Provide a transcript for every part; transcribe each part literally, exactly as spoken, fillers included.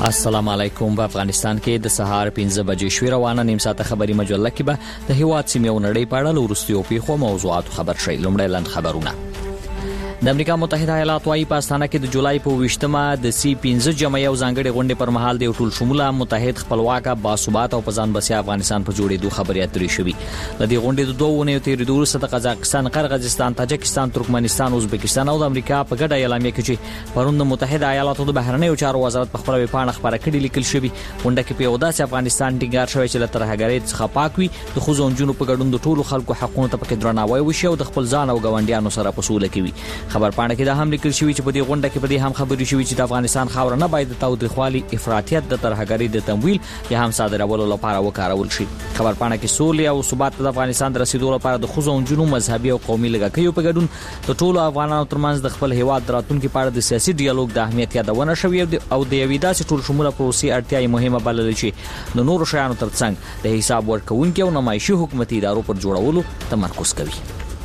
السلام علیکم. په افغانستان کې د سهار پنځه بجې شوې روانه نیم ساعته خبري مجله کې به د هیواد سیمې او نړۍ په اړه وروستیو پیښو موضوعات خبر شي. لومړی لاند خبرونه. د امریکا متحده ایالات وايي په استانه کې د جولای په ویشتمه د سی پنځه جمعي او ځانګړي غونډې پر مهال د ټول شموله متحد خپلواک باثبات او په ځان بسیا افغانستان په جوړېدو خبرې اترې شوې. د دې غونډې د دوه ونیو تیرېدو وروسته د قزاقستان، قرغیزستان، تاجکستان، ترکمنستان، ازبکستان او د امریکا په ګډه اعلامیه کې چې پرون د متحده ایالاتو د بهرنیو چارو وزارت په خپل ویبپاڼه خبره کړې لیکل شوې. غونډه کې په یو داسې افغانستان ټینګار شوی چې له ترهګرۍ څخه پاک وي، د ښځو او نجونو په ګډون د ټولو خلکو حقونو ته پکې درناوی وشي او د خپل ځان او ګاونډیانو سره په سوله کې وي. خبرپاڼه کې دا لیکل شوی چې په دې غونډه کې په دې هم خبرې شوې چې د افغانستان خاور نه باید د تاوتریخوالي، افراطیت، د ترهګرۍ د تمویل یا هم صادرولو لپاره وکارول شي. خبرپاڼه کې سولې او ثبات د افغانستان د رسیدو لپاره د ښځو او نجونو مذهبي او قومي لږکیو په ګډون د ټولو افغانانو ترمنځ د خپل هیواد راتلونکي په اړه د سیاسي ډیالوګ د اهمیت یادونه شوې او د یوې داسې ټول شموله پروسې اړتیا مهمه بلل چې د نورو شیانو ترڅنګ د حساب ورکونکو او نمایشي حکومتي ادارو پر جوړولو تمرکز کوي.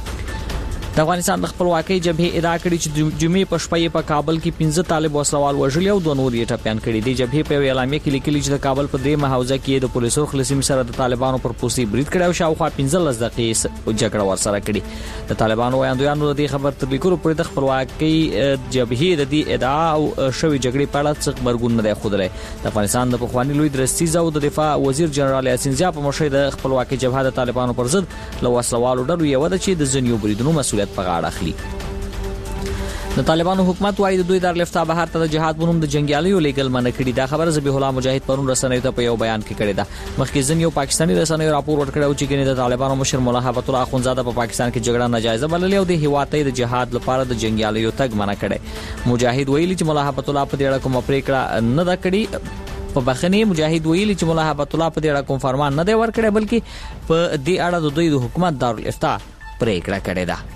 د افغانستان د خپلواکۍ جبهې ادعا کړې چې جمعې په شپه په کابل کې پنځه طالب وسلوال وژلي او دوه نور یې ټپیان کړي دي. جبهې په اعلامیه کې لیکلي چې د کابل په دریمه حوزه کې د پولیسو خلاصیم سره د طالبانو پر پوستې برید کړی او شاوخوا پنځلس دقیقې جګړه ورسره کړې. د طالبانو وړاندویانو د دې خبر تر لیکلو پورې د خپلواکۍ جبهې د دې ادعا او شوی جګړې په اړه څه خبرګون نه دی ښودلی. د افغانستان د پخواني لوی درستیز او د دفاع وزیر جنرال یاسین زیا په مشرۍ د خپلواکۍ جبهه د طالبانو پر ضد له وسلوالو ډلو یو ده چې د ځینو بریدونو مسؤلیت په غاړه اخلي. د طالبانو حکومت وايي د دوی د لفتا بهر ته د جهاد بنوم د جنگیالیو لیګل منع کړي. دا خبره ذبیح الله مجاهد پرون رسنیو ته په یو بیان کې کړې ده. مخکې ځینې پاکستاني رسنیو راپور ورکړی چې ګنې د طالبانو مشر مولا هبت الله اخونزاده په پاکستان کې جګړه ناجایزه بللې او د هیواد ته د جهاد لپاره د جنگیالیو تګ منع کړي. مجاهد ویلي چې مولا هبت الله په دې اړه کومه پریکړه نه ده کړې. په بخنی مجاهد ویلي چې مولا هبت الله په دې اړه کوم فرمان نه دی ورکړی بلکې په دې اړه د دوی د حکومت دارالافتا پریکړه کړې ده.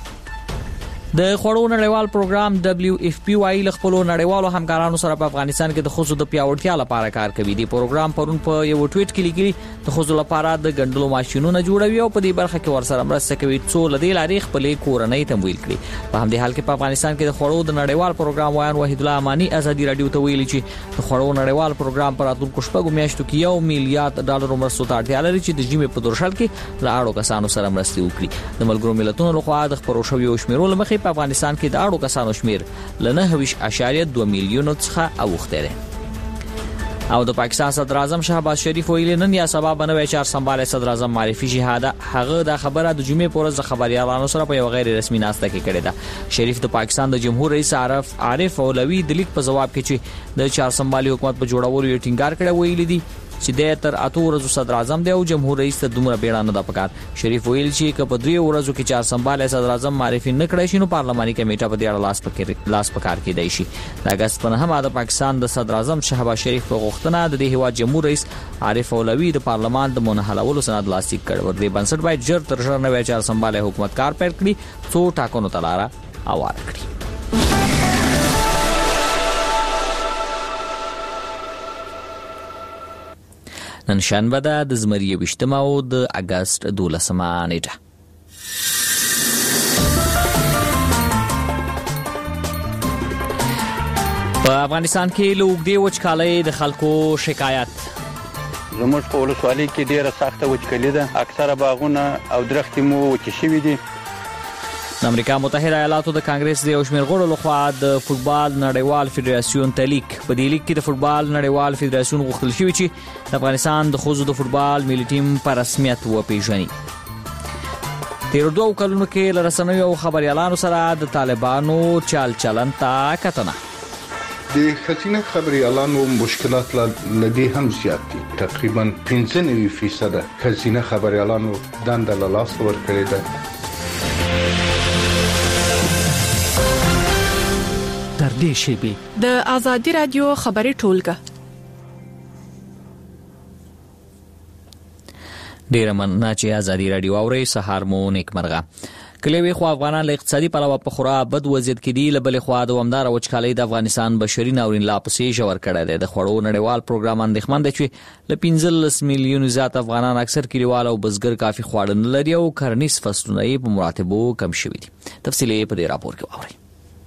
د خوړو نړیوال پروګرام دبليو اف پی وايي له خپل نړیوالو همکارانو سره په افغانستان کې د ښځو د پیاوړتیا لپاره کار کوي. دی پروګرام پرون په یو ټویټ کې لیکلي د ښځو لپاره د ګندلو ماشينونه جوړوي او په دې برخه کې ورسره مرسته کوي څو لدی لاري خپل کورنۍ تمویل کړي. په همدې حال کې په افغانستان کې د خوړو د نړیوال پروګرام وایي وحید الله امانی ازادي رادیو ته ویلي چې د خوړو نړیوال پروګرام پر اتلونکو شپږو میاشتو کې یو میلیارډ ډالر مرستو ته اړتیا لري چې د جیمې په دورشل کې له اړو کسانو سره مرسته وکړي. د ملګرو ملتونو لخوا د خبرو شویو شمیرو لمخې په افغانستان کې د اړو کسانو شمیر له نهه ویشت اعشاریه دوه میلیونو څخه اوښتی دی. او د پاکستان صدر اعظم شهباز شریف ویلي نن یا سبا بنوي چار سمبال صدر اعظم معرفي شهاده هغه د خبره د جمعې پر ورځ خبريالانو سره په یو غیر رسمي ناسته کې کړې ده. شریف د پاکستان د جمهور رئیس عارف عارف اولوی د لیک په جواب کې چې د چار سمبالي حکومت په جوړولو یې ټینګار کړی ویلي دي چې د تر اته ورځو صدر اعظم دی او جمهور رئیس ته دومره بیړه نه ده پکار. شریف ویل چې که په درې ورځو کې چار سمبال صدر اعظم معرفي نه کړی شي نو پارلماني کمیټه په دې اړه لاس پکې لاس پکار کېدای شي. د اگست په نهمه د پاکستان د صدر اعظم شهباز شریف په غوښتنه د دې هیواد جمهور رئیس عارف اولوی د پارلمان د منحلولو سند لاسلیک کړ. ور دې بنسټ باید ژر تر ژره نوې چار سمبال حکومت کار پیل کړي څو ټاکنو ته لاره هواره کړي. نن شنبه ده د زمری ویشتمه او د اگست دولسمه نیټه. په افغانستان کې له اوږدې وچکالۍ د خلکو شکایت. زموږ په ولسوالۍ کې ډېره سخته وچکالي ده. اکثره باغونه او درختې مو وچې شوي دي. د امریکا متحده ایالاتو د کانګرس د یو شمېر غړو لخوا د فوټبال نړیوال فدراسیون ته لیک. په دې لیک کې د فوټبال نړیوال فدراسیون غوښتل شوی چې د افغانستان د ښځو د فوټبال ملي ټیم په رسمیت وپیژني. تیر دوه کلونو کې له رسنیو او خبريالانو سره د طالبانو چال چلن ته کتنه. د ښځینه خبريالانو مشکلات لدی هم زیات دي. تقریبا پنځه نوي فیصد ښځینه خبريالانو دنده له لاسه ورکړې ده. در دې شیبي د ازادي رادیو خبري ټولګه. ډیر مننه چې ازادي رادیو اوري. سهار مو نیکمرغه. کلیوي خو افغانان له اقتصادي پلوه په خورا بد وضعیت کې دي. لبل خو د ومدار وچکالۍ د افغانستان بشري ناورین لا پسې ژور کړی دی. د خوړو نړیوال پروګرام اندېښمن دی چې له پنځلس میلیونو زیات افغانان اکثر کلیوال او بزګر کافي خواړه نه لري او کرنیز فصلونه یې په مراتبو کم شوي دي. تفصیل یې په دې راپور کې واورئ.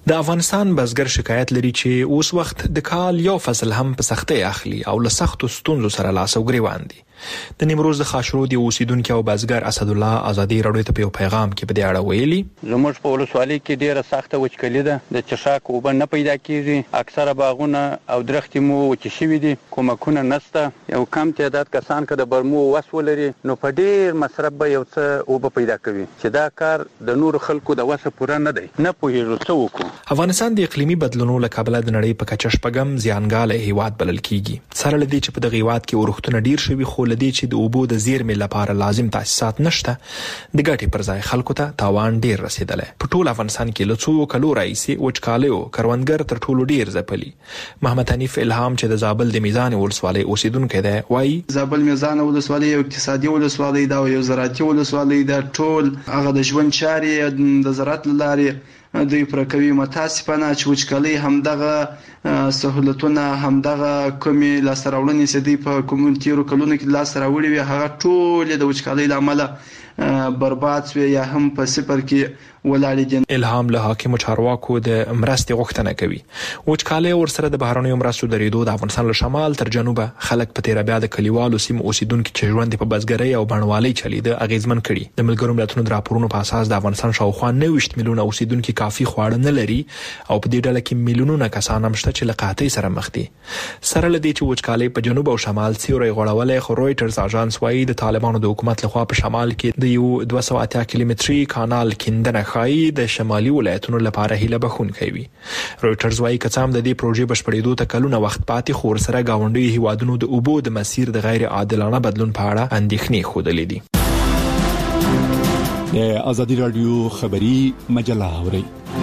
د افغانستان بزګر شکایت لري چې اوس وخت د کال یو فصل هم په سختۍ اخلي او له سختو ستونزو سره لاس او ګریوان دي. د نیمروز د خاشرود اوسیدونکو او بزګر اسد الله ازادي راډیو ته په پیغام کې په دې اړه ویلي زموږ په ولسوالۍ کې ډیره سخته وچکلي ده، د چشاک اوبه نه پیدا کیږي، اکثره باغونه او درختې مو وچ شوي دي، کومکونه نشته، یو کم تعداد کسان که د برمو وس ولري نو په ډیر مصرف به یو څه اوبه پیدا کوي، چې دا کار د نور خلکو د وسه پوره نه دی، نه پوهیږو څه وکړو. افغانستان د اقلیمي بدلونونو له کبله د نړۍ په کچه شپږم زیانګاله هیواد بلل کیږي. سره لدی چې په دغه هیواد کې اورښتونه ډیر شوي، خو لدی چې د اوبو د زیرمې لپاره لازم تاسیسات نشته، د ګټې پر ځای خلکو ته تاوان ډیر رسیدلی. په ټول افغانستان کې له څو کلو راهیسې وچکالیو کروندګر تر ټولو ډیر ځپلي. محمد حنیف الهام چې د زابل د میزان ولسوالۍ اوسیدونکی دی وایي زابل میزان ولسوالۍ یو اقتصادي ولسوالۍ ده او یو زراعتي ولسوالۍ ده. ټول هغه د ژوند چارې د زراعت لارې دوی پر کوي. متاسفانه چې وچکالي همدغه سہولتونه همدغه کومي لاسراوړنې چې دوی په کومونتیرو کلونو کې لاسراوړي وي هغه ټول د وچکالي لامل برباد شوی یا هم په صفر کې ولاړ دي. الهام له حاکم چارواکو د مرستې غوښتنه کوي. وچکالي ورسره د بهرنیو مرستو درېدو د افغانستان له شمال تر جنوبه خلک په تیر بیا د کلیوالو سیمو اوسیدونکو چې ژوند په بزګرۍ او بڼوالۍ چلیده اغیزمن کړي. د ملګرو ملتونو د راپورونو په اساس د افغانستان شاوخوا نوي میلیونه اوسیدونکو کافي خواړه نه لري او په دې ډله کې میلیونونه کسان هم شته چې له قحطۍ سره مخ دي. سره لدی چې وچکالي په جنوب او شمال سیوري غوړولې، خو رويټرز اژانس وايي د طالبانو د حکومت لخوا په شمال کې د یو دوه سوه اتیا کیلومتري کانال کیندنه خایي د شمالي ولایتونو لپاره هیله بخښونکی وي. رويټرز وايي که څه هم د دې پروژې بشپړېدو ته کلونه وخت پاتې، خو ورسره ګاونډي هیوادونو د اوبو د مسیر د غیر عادلانه بدلون په اړه اندېښنې ښودلې دي. د ازادي راډیو خبري مجله اورئ.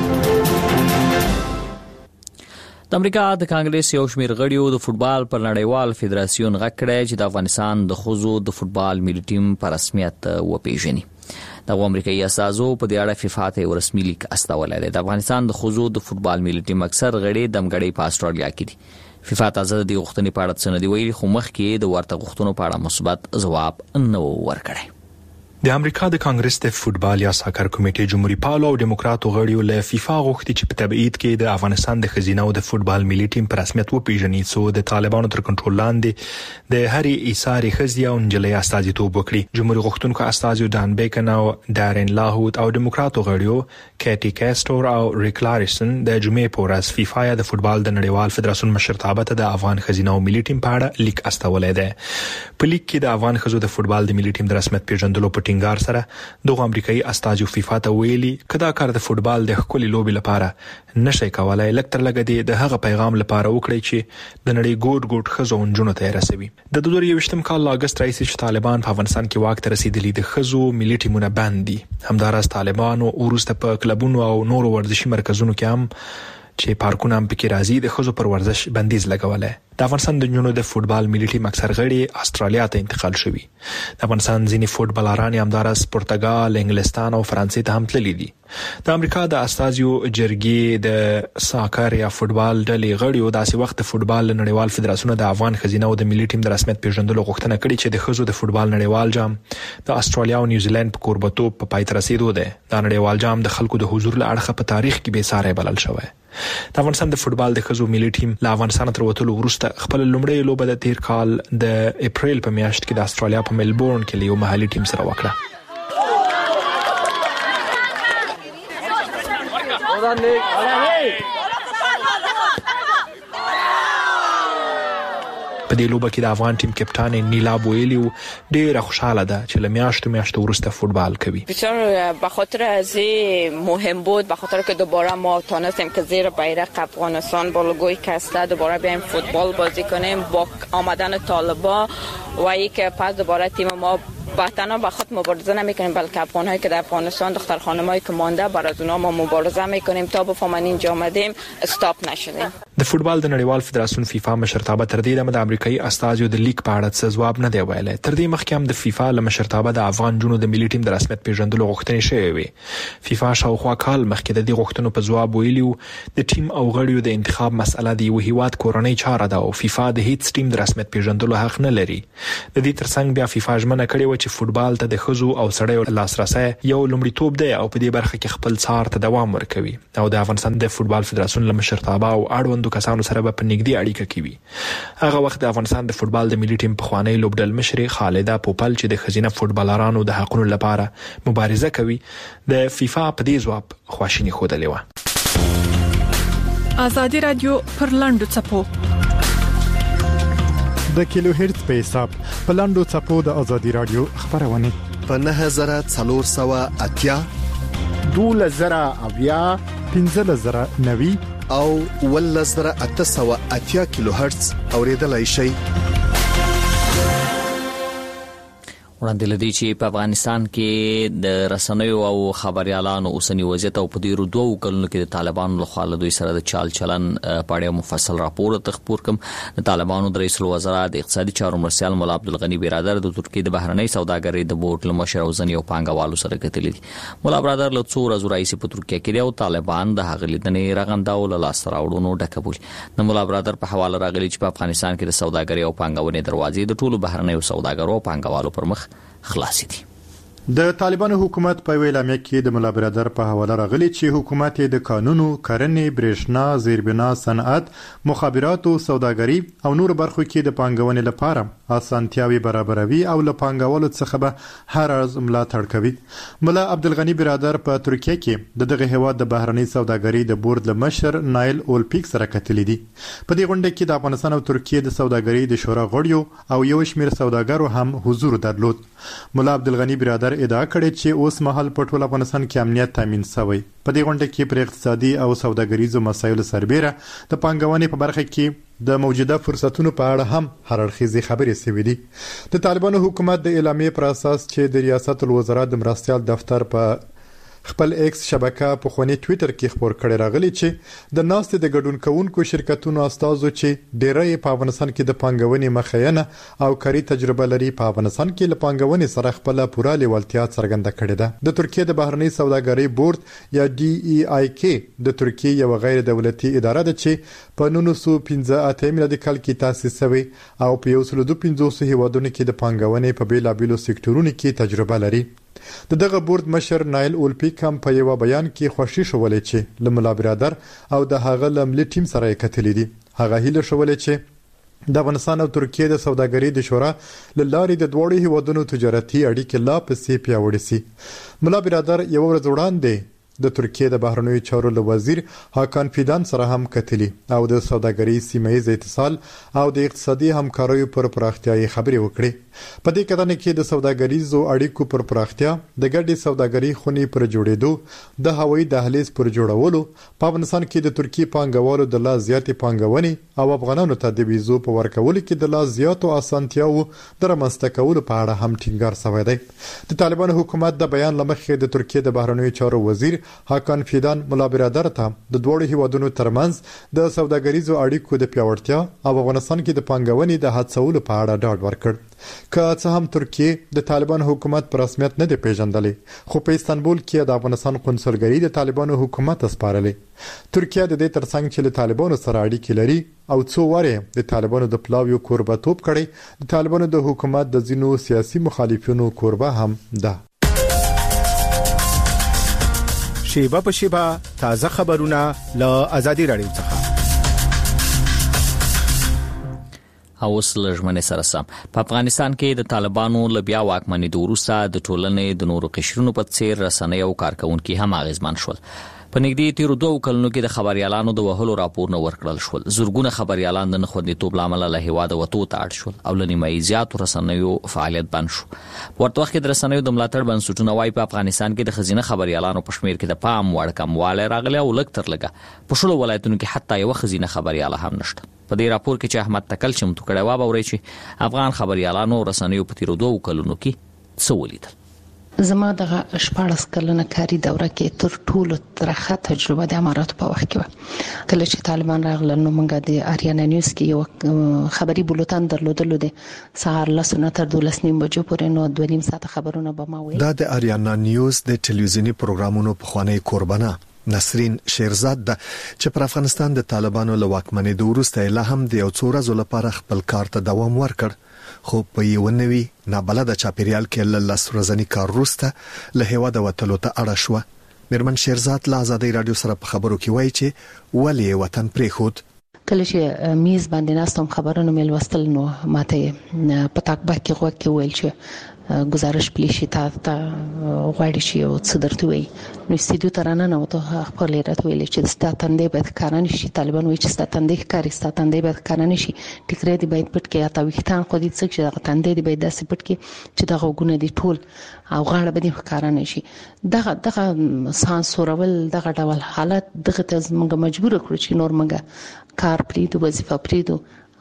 د امریکا د کانګریس یو شمېر غړیو د فوتبال پر نړیوال فدراسیون غږ کړی چې د افغانستان د ښځو د فوتبال ملي ټیم په رسمیت وپیژني. د امریکایي اساسو په دې اړه فیفا ته یو رسمي لیک استولی دی. د افغانستان د ښځو د فوتبال ملي ټیم اکثر غړي دمګړۍ په استرالیا کې دي. فیفا تازه د غوښتنې په اړه څه نه دی ویلي، خو مخکې د ورته غوښتنو په اړه مثبت ځواب نه ورکړی. د امریکا د کانګریس د فوتبال یا ساکر کمیټې جمهوریت پالو او دیموکراتو غړیو له فیفا غوښتي چې په تبعید کې د افغانستان د ښځینه او د فوتبال ملي ټیم په رسمیت وپیژني، څو د طالبانو تر کنټرول لاندې د هرې ایساري ښځې او نجلۍ استازیتوب وکړي. جمهوریت غوښتونکو استازي ډان بیکن او ډارن لاهوت او دیموکراتو غړیو کیټي کاستور او ریک لارسن د جمعې په ورځ فیفا یا د فوتبال د نړیوال فدراسیون مشرتابه ته د افغان ښځینه او ملي ټیم په اړه لیک استولی دی. په لیک کې د افغان ښځو د فوتبال د ملي ټیم د رسمیت پیژندلو په ټینګار سره دغه امریکایي استازو فیفا ته ویلي کدا کار د فوتبال د خپل لوبي لپاره نشي کولای، لکتر لګدي د هغه پیغام لپاره وکړي چې د نړۍ ګوټ ګوټ خزو انجونو ته رسوي. د دوه زره یوویشتم کال اگست رئیس چې طالبان په افغانستان کې واک ته رسیدلی د خزو ملي ټیمونه باندې همدارس طالبانو ورسته په کلبونو او نورو ورزشي مرکزونو کې هم چې پارکونه هم پکې راځي د خزو پر ورزش بندیز لګولای. د افغانستان د جنونو د فوتبال ملي ټیم اکثر غړي استرالیا ته انتقال شوي. د افغانستان ځینې فوتبالران همدارس پرتګال، انګلستان او فرانسې ته هم تللي دي. د امریکا د استازیو جرګې د ساکر یا فوتبال ډلې غړیو داسې وخت د فوتبال نړیوال فدراسیون د افغان ښځینه او د ملي ټیم د رسمیت پیژندلو غوښتنه کړې چې د ښځو د فوتبال نړیوال جام د استرالیا او نیوزیلند په کوربتوب په پای ته رسیدو دی. دا نړیوال جام د خلکو د حضور له اړخه په تاریخ کې بې ساری بلل شوی. د افغانستان د فوتبال د ښځو ملي ټیم له افغانستان تر وتلو وروسته خپل لومړی لوبه د تیر کال د اپریل په میاشت کې د استرالیا په ملبورن کې له یو محلي ټیم سره وکړه. په دې لوبه کې د افغان ټیم کپتان نیلا بویلی ډېر خوشاله ده چې له میاشتو میاشتو وروسته فوتبال کوي. بسیار به خاطر از مهم بود، به خاطر که دوباره ما تونستیم که زیر بیرق افغانستان با لوگوی کسته دوباره بیایم فوتبال بازی کنیم با آمدن طالبا و ای که پس دوباره تیم ما با تنها به خود مبارزه نمیکنیم بلکه افغان‌هایی که در افغانستان دختر خانمایی که مانده برای اونها ما مبارزه میکنیم تا بفهمن اینجا آمدیم استاپ نشدیم. د فوتبال د نړیوال فدراسیون فیفا مشرتابه تر دې دمه د امریکایي استازیو د لیک په اړه څه ځواب نه دی ویلی. تر دې مخکې هم د فیفا له مشرتابه د افغان جنونو د ملي ټیم د رسمیت پیژندلو غوښتنې شوې وې. فیفا شاوخوا کال مخکې د دې غوښتنو په ځواب ویلي و د ټیم او غړیو د انتخاب مسله د یو هیواد کورنۍ چاره ده او فیفا د هیڅ ټیم د رسمیت پیژندلو حق نه لري. د دې ترڅنګ بیا فیفا ژمنه کړې و و چې فوتبال ته د خزو او سړیو لاسرسي یو لومړیتوب دی او په دې برخه کې خپل څار ته دوام ورکوي او د افغانستان د فوتبال فدراسیون له مشرتابه او اړوندو کسانو سره په نږدې اړیکه کوي. هغه وخت د افغانستان د فوتبال د ملي ټیم په خوانی لوبډل مشر خالده پوپل چې د خزینه فوتبالرانو د حقوقو لپاره مبارزه کوي د فیفا په دې ځواب خواشینی خوده لیوه. آزادی رادیو پر لاندو چپو د کیلو هرتز په حساب په لاندو چپو د آزادی رادیو خبرونه په نه هزار څلور سوه اتیا دوله زره اویا پنځه زره نوي او ول زره اته سوه اتیا کیلو هرتز اوریدلای شي. وړاندې لدی چې په افغانستان کې د رسنیو او خبريالانو اوسنی وضعیت او په ډیرو دوه کلونو کې د طالبانو له خوا له دوی سره د چال چلن په اړه مفصل راپور تخپور کوم. د طالبانو د رئیس الوزرا د اقتصادي چارو مرسل مولا عبدالغنی برادر د ترکیه د بهرنۍ سوداګرۍ د بورډ لمشر او ځنیو پانګوالو سره کتلې دي. مولا برادر له څو ورځې راځي په ترکیه کې دی او طالبان د هغه لیدنې رغنداو له لاس راوړونو ډکبول. د مولا برادر په حواله راغلي چې په افغانستان کې د سوداګرۍ او پانګونې دروازې د ټولو بهرنۍ سوداګرو او پانګوالو پر مخ خلاص دي. د طالبانو حکومت په ویلامه کې د مولا برادر په حواله راغلي چې حکومت د قانونو، کرنې، برېښنا، زیربنا، صنعت، مخابرات او سوداګري او نور برخو کې د پانګونې لپاره اسانتیاوي برابروي او له پانګوالو څخه به هر ارز ملاتړ کوي. مولا عبدالغنی برادر په ترکیه کې د دغه هیواد د بهرنۍ سوداګرۍ د بورډ لمشر نایل اولپیک سره کتلې دي. په دې غونډه کې د افغانستان او ترکیه د سوداګرۍ د شورا غړیو او یو شمېر سوداګرو هم حضور درلود. مولا عبدالغنی برادر ادعا کړې چې اوس مهال په ټول افغانستان کې امنیت تامین شوی. په دې غونډه کې پر اقتصادي او سوداګریزو مسایلو سربېره د پانګونې په برخه کې د موجوده فرصتونو په اړه هم هر اړخیزې خبرې شوې دي. د طالبانو حکومت د اعلامیې پر اساس چې د ریاست الوزرا د مرستیال دفتر په خپل ایکس شبکه په خونی ټوئیټر کې خبر کړی راغلی چې د ناستې د ګډون کوونکو شرکتونو استازو چې ډیری په افغانستان کې د پانګونې مخینه او کاري تجربه لري په افغانستان کې له پانګونې سره خپل پوره لیوالتیا څرګنده کړې ده. د ترکیه د بهرنۍ سوداګرۍ بورډ یا ډي ای آی کې د ترکیه یو غیر دولتي اداره ده چې په نولس سوه پنځه اتیا میلادي کال کې تاسیس شوی او په یو سل دوه پنځوس هیوادونو کې د پانګونې په بیلابیلو سکتورونو کې تجربه لري. د دغه بورډ مشر نایل اولپیک هم په یو بیان کې خوشی شولې چې له مولا برادر او د هغه لملي ټیم سره کتلې دي. هغه هیله شولې چې د افغانستان او ترکیه د سوداګرۍ د شورا له لارې د دوړو هیوادونو تجارتي اړیکې لا پسې پیاوړې شي. مولا برادر یو ورځ وړاندې د ترکیه د بهرنیو چارو له وزیر هاکان فیدان سره هم کتلی او د سوداګرۍ سیمه‌ییز اتصال او د اقتصادي همکاریو پر پراختیاي خبرې وکړې. په دې کتنه کې د سوداګریزو اړیکو پر پراختیا، د ګډې سوداګرۍ خونې پر جوړېدو، د هوایي دهلیز پر جوړولو، په افغانستان کې د ترکیه پانګوالو د لا زیاتې پانګونې او افغانانو ته د ویزو په ورکولو کې د لا زیاتو اسانتیاو د رامنځته کولو په اړه هم ټینګار شوی دی. د طالبانو حکومت د بیان لمخې د ترکیه د بهرنیو چارو وزیر هاکان فیدان مولا برادر ته د دوړو هیوادونو ترمنځ د سوداګریزو اړیکو د پیاوړتیا او افغانستان کې د پانګونې د هڅولو په اړه ډاډ ورکړ. که څه هم ترکیه د طالبان حکومت پر رسمیت نه دی پیژندلې، خو په استانبول کې د افغانستان قونسلګرۍ د طالبانو حکومت سپارلې. ترکیه د دې ترڅنګ چې له طالبانو سره اړیکې لري او څو واره د طالبانو د پلاویو کوربتوب کړي، د طالبانو د حکومت د ځینو سیاسي مخالفینو کوربه هم ده. شیبه په شیبه تازه خبرونه له آزادی رادیو څخه. او سلجمنه سره سم په افغانستان کې د طالبانو لبیا واکمنۍ د وروسته د ټولنې د نورو قشرونو په څیر رسنۍ او کارکونکو هم اغیزمن شول. په نږدې تیر دوه کلونو کې د خبريالانو د وهلو راپورونه ورکړل شول. زورګونه خبريالان د نخودنیتوب لامل له هیواد وته تاړ شول او لنیمای زیات رسنیو فعالیت بند شو. ورته وخت د رسنیو د ملاتړ بنسټونو وايي په افغانستان کې د خزینه خبريالانو په شمیر کې د پام وړ کمواله راغلی او لږ تر لږه په شلو ولایتونو کې حتی یو خزینه خبرياله هم نشته. په دې راپور کې چې احمد تکل چمتو کړی و باوري چې افغان خبريالانو رسنیو په تیر دوه کلونو کې څه ولیدل. زما دغه شپږ کلنه کاری دوره کې تر ټولو ترخه تجربه د اماراتو په وخت کې و. کله چې طالبان راغلل نو موږ د اریانا نیوز کې یو خبري بولتن درلودلو د سهار لسونه تر دولس نیم بجو پورې نو دوه نیم ساعت خبرونه به ما وي. دا د اریانا نیوز د ټلویزیونی پروګرامونو په خوانی قربانه نسرین شیرزاد ده چې پر افغانستان د طالبانو له واکمنۍ وروسته لا هم د یو څو ورځې لپاره خپل کار ته دوام ورکړ خو په یو نوي نابلده چاپیریال کې له لس ورځې کار وروسته له هیواده وتلو ته اړه شو. میرمن شیرزاد له آزادۍ رادیو سره په خبرو کې وایي چې ولې وطن پرېښود. کله چې میز باندې ناستم خبرونه مې لوستل نو ماته په تاکبه کې غوږ کې ویل چې گزارش پلیشي تا ته غواړي چې یو څه درته وي نو استودیو ته رانه وته خپل راته ویل چې ستا تندې باید کاران شي. طالبان وایي چې ستا تندې کاری ستا تندې باید کاران شي ټیکرې دی باید پټ کې یا تا وختان خو دې څه چې دغه تندې دی باید داسې پټ کې چې دغه وګونه دی ټول او غاړه باندې کاران شي. دغه دغه سانسورول دغه ډول حالت دغه ته موږ مجبور کړو چې نور موږ کار پریدو وظیفه پریدو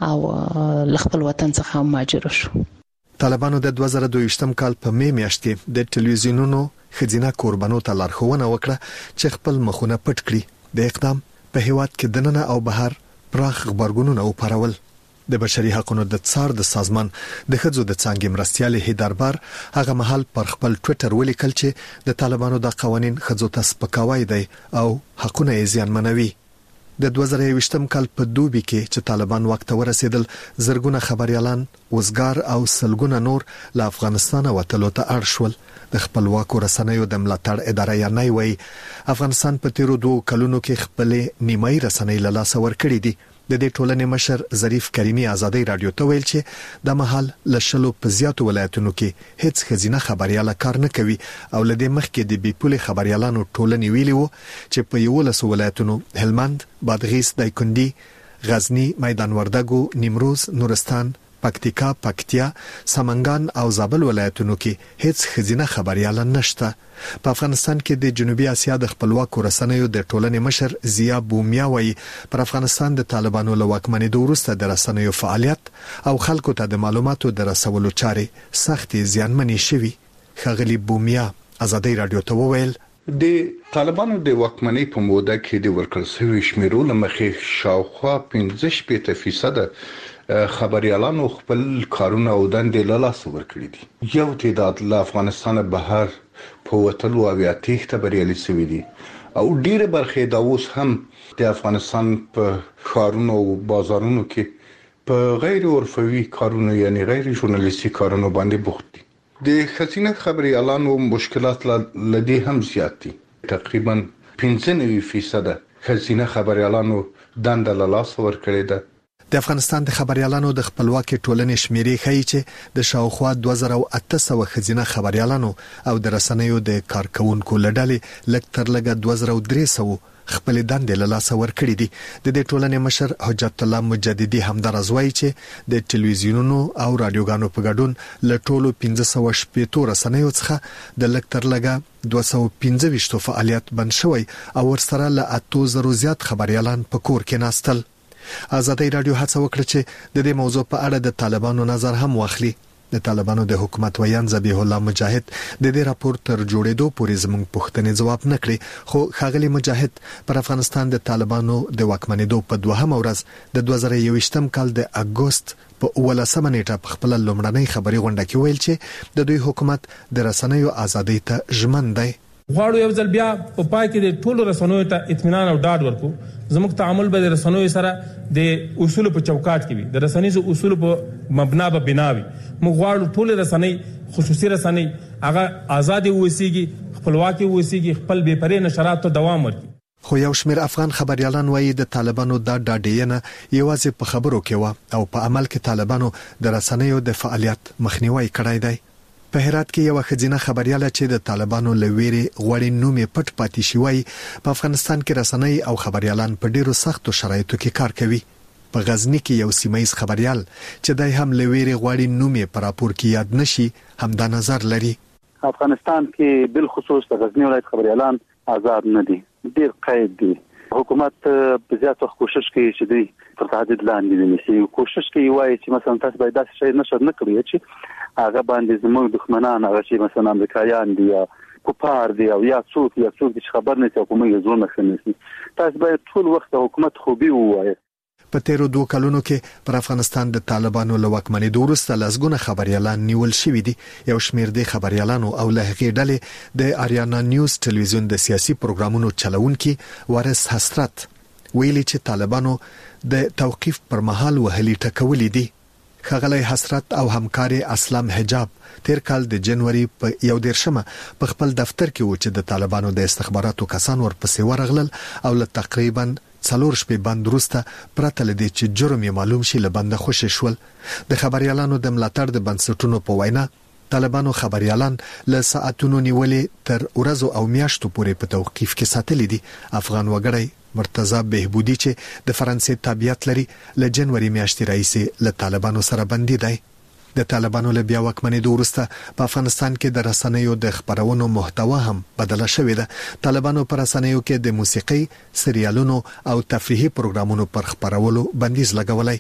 او خپل وطن څخه مهاجر شو. طالبانو د دوه زره دوه کال په می میاشت کې د ټلویزیونونو خزینه قربانو ته لارښوونه وکړه چې خپل مخونه پټ کړي. د اقدام په هیواد کې دننه او بهر پراخ خبرګونونه وپارول. د بشري حقوقو د څار د سازمان د خځو د څنګه مرستيال هیدربار هغه محل پر خپل ټوئیټر ولیکل چې د طالبانو د قوانين خځو ته سپکاوی دی او حقونه یې زیانمنوي. د دوه زره یوویشتم کال په دوبي کې چې طالبان وخت ورسېدل زرګونه خبريالان وزګار او سلګونه نور له افغانستان وتلو ته اړ شول. د خپلواکو رسنیو د ملاتړ اداره یا نه وي افغانستان په تیرو دوه کلونو کې خپل نیمایي رسنۍ له لاس ورکړې دي. د دې ټولنې مشر ظریف کریمی آزادۍ رادیو ته ویل چې د محل لشلو په زیاتو ولایتونو کې هیڅ خزینه خبرياله کار نه کوي او لدې مخکې د بیپولي خبريالانو ټولنې ویلي وو چې په یو لس ولایتونو هلمند، بادغیس، دایکندي، غزنی، میدان وردګو، نیمروز، نورستان، پکتیکا، پکتیا، سمنګان او زابل ولایتونو کې هیڅ خزینه خبرياله نشته. په افغانستان کې د جنوبي اسیا د خپلواکو رسنیو د ټولنې مشر زیا بومیا وایي پر افغانستان د طالبانو له واکمنۍ وروسته د رسنیو فعالیت او خلکو ته د معلوماتو د رسولو چارې سختي زیانمنې شوي. خغلی بومیا آزادۍ رادیو ته وویل د طالبانو د واکمنۍ په موده کې د ورکړل شوی شمیرو لمخې شاوخوا پنځه شپږ فیصد خبريالانو خپل کارونه او دندې له لاسه ورکړي دي. یو تعداد له افغانستان بهر په وتلو او تېښته بریالي شوي دي او ډیره برخه دا اوس هم د افغانستان په ښارونو او بازارونو کې په غیر عرفوي کارونو یعنی غیر ژورنالیستي کارونو باندې بوخت دي. د خزینه خبريالانو مشکلات لدی هم زیات دي. تقریبا پنځه فیصد خزینه خبريالانو دنده له لاسه ورکړي ده. د افغانستان د خبريالانو د خپلواکي ټولنې شمیرې ښیي چې د شاوخوا دوه زره اته سوه خزینه خبريالانو او د رسنیو د کارکونکو لړلې لږ تر لږه دوه زره درې سوه خپل دندې له لاسه ورکړي دي. د دې ټولنې مشر حجت الله مجددي همدارز وایي چې د ټلویزیونونو او رادیوګانو په ګډون له ټولو پنځه سوه شپږ رسنیو څخه د لږ تر لږه دوه سوه پنځه ویشت فعالیت بند شوی او ورسره له اته زره زیات خبريالان په کور کې ناستل. آزادۍ رادیو هڅه وکړه چې د دې موضوع په اړه د طالبانو نظر هم واخلي. د طالبانو د حکومت ویان ذبیح الله مجاهد د دې راپور تر جوړېدو پورې زموږ پوښتنې جواب نه کړي خو خاغلی مجاهد پر افغانستان د طالبانو د واکمنېدو په دوهمه ورځ د دوه زره یوویشتم کال د اګوست په اولسمه نیټه په خپل لومړنۍ خبري غونډه کې ویل چې د دوی حکومت د رسنیو ازادۍ ته ژمن دی. غواړو یو ځل بیا په پای کې د ټولو رسنیو ته اطمینان او ډاډ ورکو. زموږ تعامل به د رسنیو سره د اصول په چوکاټ کې وي، د رسنیو اصول په مبنا به بناوي. موږ غواړو ټول رسنۍ خصوصي رسنۍ هغه آزاد اوسېږي، خپلواکي اوسېږي، خپل بې پرې نشرات ته دوام ورکړي. خو یو شمېر افغان خبريالان وایي د طالبانو دا ډاډینه یوازې په خبرو کې و او په عمل کې طالبانو د رسنیو د فعالیت مخنیوي کړی دی. په هرات کې یو خزینه خبرياله چې د طالبانو لويري غوړي نومې پټ پاتې شوی په افغانستان کې رسنۍ او خبريالان په ډیرو سختو شرایطو کې کار کوي. په غزنی کې یو سیمایي خبريال چې دای هم لويري غوړي نومې پر راپور کې یاد نشي هم دا نظر لري. افغانستان کې بل خصوص د غزنی ولایت خبريالان آزاد نه دي، ډیر قید دي. حکومت په زیاتو کوشش کوي چې دوی تر تهدید لاندې ونیسي. کوشش کوي وایي چې مثلا تاسو باید داسې شی نشر نه کړئ چې هغه باندې زموږ دښمنان هغه چې مثلا امریکایان دي یا کوپار دي او یا څوک یا څوک چې خبر نه کوي کومه یو ځونه خنسي. تاسو باید ټول وخت حکومت خوبي ووایي. په تیرو دوه کلونو کې پر افغانستان د طالبانو له واکمنۍ وروسته لسګونه خبريالان نیول شوي دي. یو شمېر د خبريالانو او له هغې ډلې د آریانا نیوز ټلویزیون د سیاسي پروګرامونو چلوونکي وارث حسرت ویلي چې طالبانو د توقيف پر مهال وهلي ټکولې دي. خغلی حسرت او همکاري اسلام حجاب تیر کال د جنوري په یو دیرشمه په خپل دفتر کې و چې د طالبانو د استخباراتو کسان ورپسې ورغلل او له تقریبا څلور شپې بند وروسته پرته لدی چې جرم یې معلوم شي له بنده خوشی شول. د خبريالانو د ملاتړ د بنسټونو په وینا طالبانو خبريالان له ساعتونو نیولې تر ورځو او میاشتو پورې په توقيف کې ساتلې دي. افغان وګړی مرتضی بهبودی چې د فرانسې تابعیت لري له جنوري میاشتې راهیسې له طالبانو سره بندي دی. د طالبانو له بیا واکمنۍ وروسته په افغانستان کې د رسنیو د خبرونو محتوا هم بدله شوې ده. طالبانو پر رسنیو کې د موسیقي، سریالونو او تفریحي پروګرامونو پر خبرولو بندیز لګولای.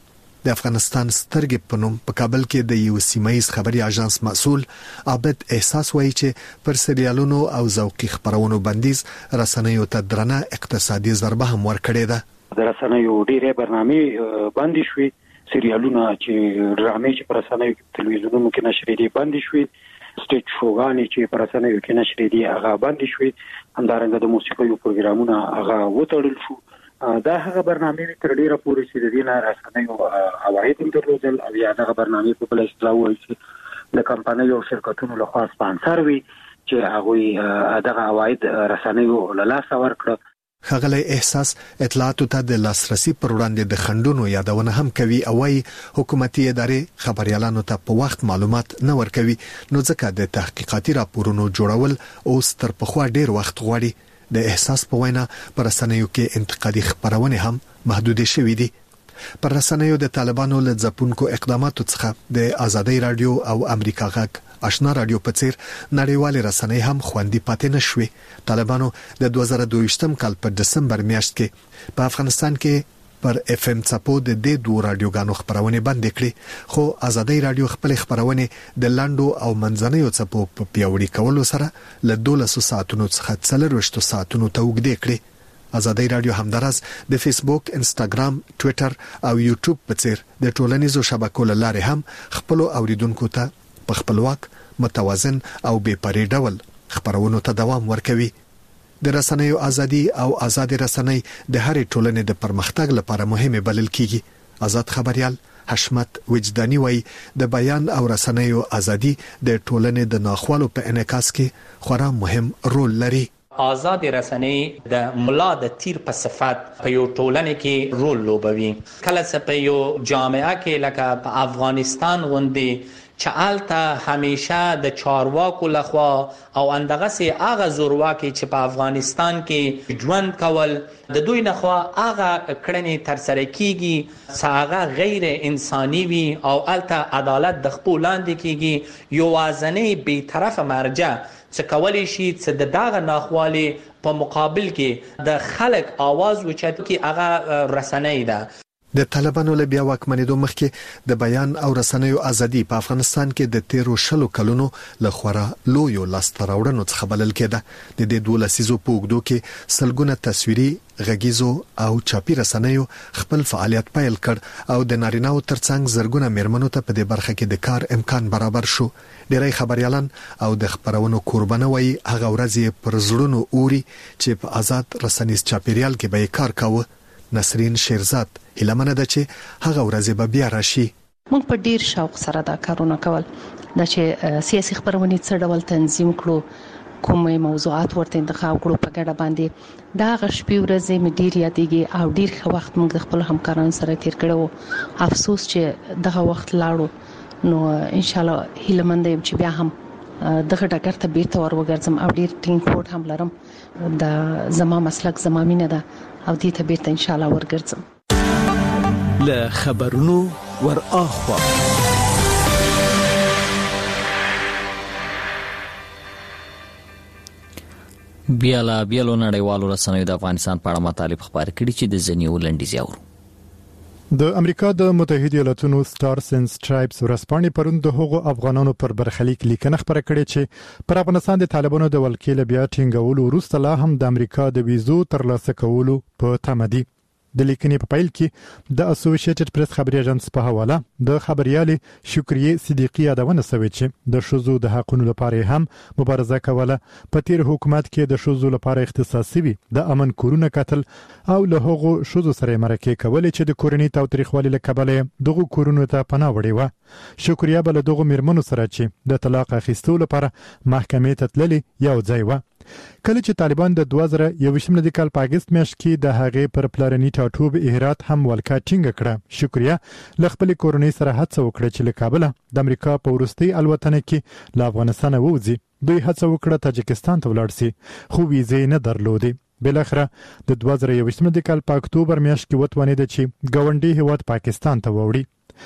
د افغانستان سترګې په نوم په کابل کې د یو سیمایي خبري اژانس مسؤل عابد احساس وایي چې پر سریالونو او ذوقي خبرونو بندیز رسنیو ته درنه اقتصادي ضربه هم ورکړې ده. د رسنیو ډېرې برنامې بندي شوې، سریالونه چې ډرامې چې پر رسنیو کې تلویزیونونو کې نشر دي بندي شوې، سټیج شوګانې چې پر رسنیو کې نشر دي هغه بندي شوې، همدارنګه د موسیقي پروګرامونه هغه وتړل شو. دا هغه برنامې تر ډیره پورې چې د دې نه رسنیو عواید هم درلودل او یا دغه برنامې په بل اصطلاح وایي چې د کمپنیو او شرکتونو لخوا سپانسر وي چې هغه دغه عواید رسنیو له لاسه ورکړه. خغلی احساس اطلاعاتو ته د لاسرسي پر وړاندې د خندونو یادونه هم کوي او وايي حکومتي ادارې خبريالانو ته په وخت معلومات نه ورکوي، نو ځکه د تحقیقاتي راپورونو جوړول اوس تر پخوا ډیر وخت غواړي. د احساس په وینا پر رسنیو کې انتقادي خبرونه هم محدود شوي دي. پر رسنیو د طالبانو له ځپونکو اقداماتو څخه د آزادۍ رادیو او امریکا غږ آشنا رادیو په څیر نړیوال رسنۍ هم خوندي پاتې نشوي. طالبانو د دوه زره دوه کال په دسمبر میاشت کې په افغانستان کې پر اف ام څپو د دې دوه رادیوګانو خبرونه بند کړې، خو آزادۍ رادیو خپل خبرونه د لاندو او منځنیو څپو په پیوړی کولو سره له دولس ساعتونو څخه څلرويشت ساعتونو ته وګړي کړې. آزادۍ رادیو همدارس د فیسبوک، انستګرام، ټوئیټر او یوټیوب په څیر د ټولنیزو شبکو لاره هم خپل اوریدونکو ته په خپلواک، متوازن او بې پرې ډول خبرونو ته دوام ورکوي. د رسنیو ازادي او آزاد رسنۍ د هرې ټولنې د پرمختګ لپاره مهمه بلل کیږي. آزاد خبريال حشمت وجداني وایي د بیان او رسنیو ازادي د ټولنې د ناخوالو په انعکاس کې خورا مهم رول لري. آزاد رسنۍ د ملا د تیر په صفت په یو ټولنه کې رول لوبوي. کله چې په یو جامعه کې لکه په افغانستان غوندي چې آلته همیشه د چارواکو لخوا او اندغه سي هغه زورواکي چې په افغانستان کې ژوند کول د دوی لخوا هغه کړنې تر سره کیږي چې هغه غیر انساني وي او آلته عدالت د خپل لاندې کیږي. یو وازنې به طرف مرجع چې کولی شي چې د دغه ناخوالي په مقابل کې د خلک आवाज وچت کی هغه رسنۍ ده. د طالبانو له بیا واکمنېدو مخکې د بیان او رسنیو ازادي په افغانستان کې د تیرو شلو کلونو له خورا لویو لاسته راوړنو څخه بلل کېده. د دې دوه لسیزو په اوږدو کې سلګونه تصویري، غږیزو او چاپي رسنیو خپل فعالیت پیل کړ او د نارینه‌و ترڅنګ زرګونه میرمنو ته په دې برخه کې د کار امکان برابر شو. ډېری خبريالان او د خبرونو قربانه وي هغه ورځې پر زړونو اوري چې په آزاد رسنیز چاپیریال کې به کار کاوه. نسرین شیرزاد هیلمنه ده چې هغه ورځ به بیا راشي. موږ په ډیر شوق سره دا کارونه کول، د چې سیاسي خبرونه څه ډول تنظیم کړو، کومه موضوعات ورته انتخاب کړو په ګډه باندې. دا غشپې ورځې مې ډیر یادېږي او ډیر ښه وخت موږ خپل همکارانو سره تیر کړو. افسوس چې دغه وخت لاړو، نو ان شاء الله هیلمنده يم چې بیا هم دغه ډګر ته بیرته ور وګرځم او ډیر ټینګ کوټ هم لرم. د زما مسلک زما مینه ده او دې ته بیرته ان شاء الله ورګرځم. له خبرونو ور اخوا بیا لا بیلو نړیوالو رسنیو د افغانستان په اړه مطالب خبر کړي چې د زنیو لنډیز یاورو. د امریکا د متحده ایالاتونو سټارز اند سټرایپس ورسپانې پرون د هغو افغانانو پر برخلیک لیکنه خبره کړې چې پر افغانستان د طالبانو د ولکې له بیا ټینګولو وروسته لا هم د امریکا د ویزو ترلاسه کولو په تمه دي. د لیکنې په پیل کې د اسوسییټډ پریس خبري اژانس په حواله د خبريالې شکریه صدیقی یادونه شوې چې د شوزو د حقوقو لپاره هم مبارزه کوله. په تیر حکومت کې د شوزو لپاره اختصاصي وي د امن کورونه قتل او له هغو شوزو سره مرکه کولې چې د کورنۍ تاوتریخوالي له کبله دغه کورونو ته پناه وړي و. شکریه بل دغه مرمنو سره چې د طلاق اخیستو لپاره محکمې ته تللي یو ځای و. کله چې طالبان د دوه زره یوویشتم کال په اگست میاشت کې د هغې پر پلاني ټاټوب اهرات هم ولکا ټینګ کړه. شکریه ل خپل کورنۍ سره هڅه وکړه چې له کابل د امریکا په ورستۍ الوتنه کې له افغانستان ووځي. دوی هڅه وکړه تاجکستان ته ولاړ شي خو ویزې نه درلودې. بل اخره د دوه زره یوویشتم کال په اکتوبر میاشت کې وتوانید چې ګاونډي هیواد پاکستان ته ووړي.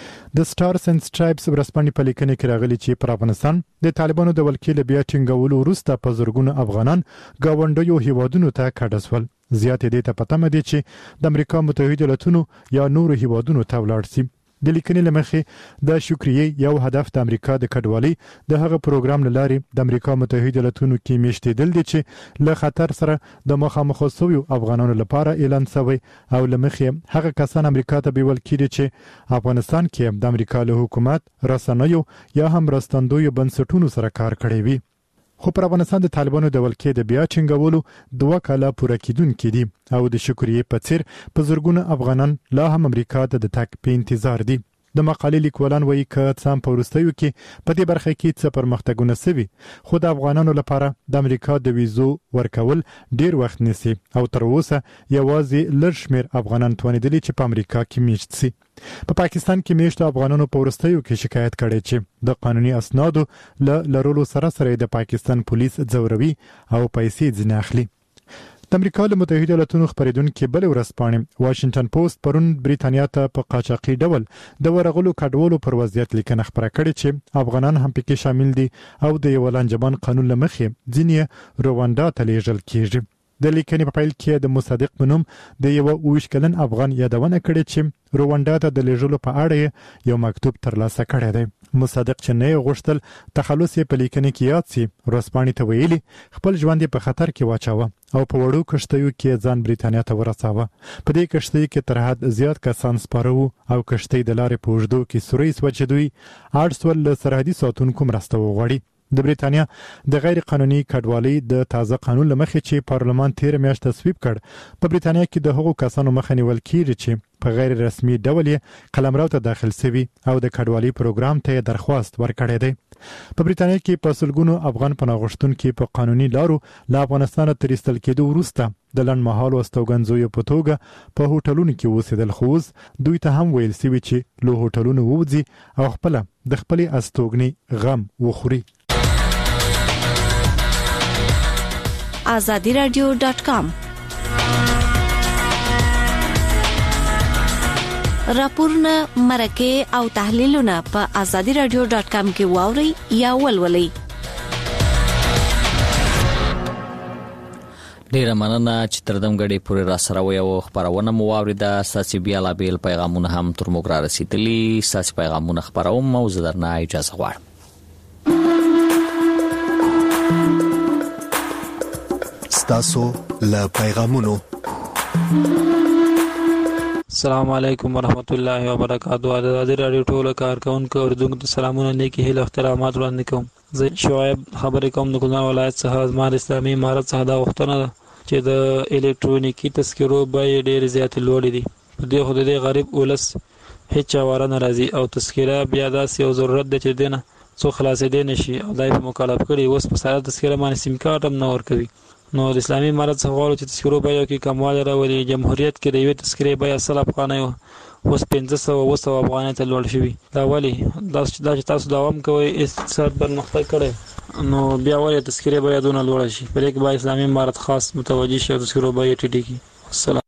د سټارز اند سټرایپس ورسپانې په لیکنه کې راغلي چې پر افغانستان د طالبانو د ولکې له بیا ټینګولو وروسته په زرګونو افغانان ګاونډیو هیوادونو ته کډه شول. زیاتې دې ته پته مده چې د امریکا متحده ایالاتونو یا نورو هیوادونو ته ولاړ شي. د لیکنې لمخې د شکریه یو هدف د امریکا د کډوالۍ د هغه پروګرام لاري د امریکا متحده ایالاتونو کې میشتېدل دي چې له خطر سره د مخامخ شویو افغانانو لپاره اعلان شوی او لمخې هغه کسان امریکا ته بیول کړي چې افغانستان کې د امریکا له حکومت رسنیو یا هم راستندوی بنسټونو سره کار کړی وي. خو پر افغانستان د طالبانو د ولکې د بیا ټینګولو دوه کاله پوره کیدونکې دي او د شکریه په څیر په زرګونو افغانان لا هم امریکا ته د تک په انتظار دي. د مقالې لیکوالان وایي چې څام په ورستیو کې په دې برخه کې څه پرمختګونه سوي خو د افغانانو لپاره د امریکا د ویزو ورکول ډیر وخت نیسي او تر اوسه یوازې لږ شمیر افغانان توانیدلي چې په امریکا کې میشت شي. په پا پاکستان کې میشت افغانانو په ورستیو کې شکایت کړي چې د قانوني اسنادو ل لرلو سره سره د پاکستان پولیس ځوروي او پیسې ځنه اخلي. د امریکا له متحده ایالاتونو خبرېدونکو بل ورځپاڼې واشنگټن پوسټ پرون بریتانیا ته په قاچاقي ډول د ورغلو کډوالو پر وضعیت لیکنه خبره کړې چې افغانان هم پکې شامل دي او د یو لنجبان قانون لمخې ځینې رواندا ته لیږل کیږي. د لیکنې په پیل کې د مصدق بنوم د یو اویش کلن افغان یادونه کړې چې رواندا ته د لیږلو په اړه یو مکتوب ترلاسه کړی دی. مصدق چې نه غوښتل تخلص په لیکنې کې یاد سي ورسپانې ته ویلي خپل ژوند په خطر کې واچاوه او په وړو کشتیو کې ځان بریتانیا ته ورساوه. په دې کشتۍ کې تر حد زیات کسان سپاره وو او کشتۍ د لارې په اوږدو کې سوري سوچ دوی اړسول له سرحدي ساتونکو مرسته وغوړي. د بریتانیا د غیر قانوني کډوالۍ د تازه قانون لمخې چې پارلمان تیر میاشت تصویب کړ په بریتانیا کې د هغو کسانو مخه نیول کیږي چې په غیر رسمي ډول یې قلمرو ته داخل شوي او د کډوالۍ پروګرام ته درخواست ورکړی دی. په بریتانیا کې په سلګونو افغان پناه غوښتونکو په قانوني لارو له افغانستان تر ایستل کېدو وروسته د لنډمهالو استوګنځیو په توګه په هوټلونو کې اوسېدل خو اوس دوی ته هم ویل شوي چې له هوټلونو ووځي او خپل د خپلې استوګنې غم وخوري. آزادی رادیو ډاټ کام راپورونه مرکه او تحلیلونه په آزادی رادیو ډاټ کام کې واوري یا ولولئ. ډیره مننه چې تر دم غړي پورې را سره وي او خبرونه مو واوریده. ساسي بیا لا بیل پیغامونه هم تر موږ را رسیدلي. ساسي پیغامونه خبروم او زه درنه اجازه غواړم. تاسو له پیغامونو. السلام علیکم ورحمت الله وبرکاتہ. د رادیو ټولو کارکونکو اردوونکو ته سلامونه لیکي هله احترامات وړاندې کوم. زه شعیب خبرې کوم د کونړ ولایت څخه. زما د اسلامي امارت څخه دا غوښتنه ده چې د الکترونیکي تذکرو بیې ډېرې زیاتې لوړې دي. په دې خو د دې غریب ولس هیڅ چاره نه راځي او تذکره بیا داسې یو ضرورت دی چې دینه څو خلاصېدی نشي او دای په مکلف کړي. اوس په ساده تذکره باندې سیم کارت هم نه ورکوي. نو د اسلامي امارت څخه غواړو چې تذکرو بیو کې کموالی راولي. جمهوریت کې د یوې تذکرې بیه سل افغانۍ وه اوس پنځه سوه اوه سوه افغانۍ ته لوړ شوي. دا ولې؟ دا چې تاسو دوام کوئ اقتصاد پرمختګ کړی نو بیا ولې تذکرې بیه دونه لوړه شي؟ په دې کې باید اسلامي امارت خاص متوجه شي او تذکرو بیې ټیټې کړي. السلام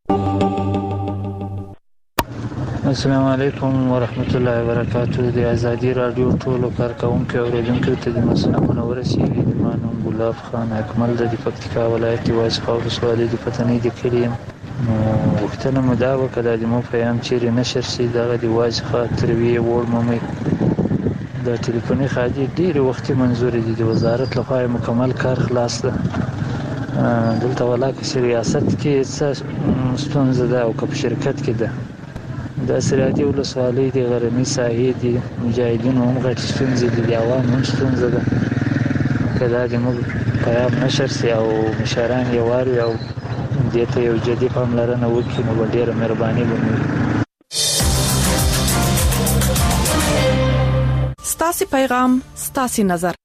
السلام علیکم ورحمت الله وبرکاتہ. د آزادی رادیو ټولو کارکونکو او اوریدونکو ته د مسلمانانو ورسیږي. د مانو ګلاب خان اکمل د پکتیکا ولایت واسخه ولسوالۍ د پتنې د کلیم. نو وختونه مو دا وکړه د مو پیغام چیرې نشر شي دغه د واسخه ترویه وړ مې د ټلیفوني خاجي ډیر وخت منزور دي. د وزارت لخوا مکمل کار خلاص ده دلته ولاکه چې ریاست کې څه ستونزه ده او که په شرکت کې ده د سرحدي ولسوالۍ د غرنۍ ساحې دي مجاهدینو هم غټې ستونزې دي د عوامو هم ستونزه ده که دا د موږ پیام نشر سي او مشران یې واوري او دې ته یو جدي پاملرنه وکړي نو به ډېره مهرباني به وي. ستاسې پیغام ستاسې نظر